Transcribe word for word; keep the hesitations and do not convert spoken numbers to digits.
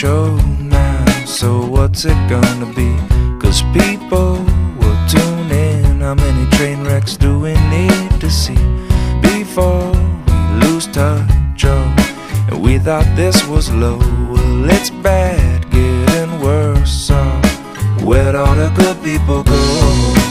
show now, so what's it gonna be? Cause people will tune in. How many train wrecks do we need to see before we lose touch? Oh, and we thought this was low. Well, it's bad, getting worse. Oh, where'd all the good people go?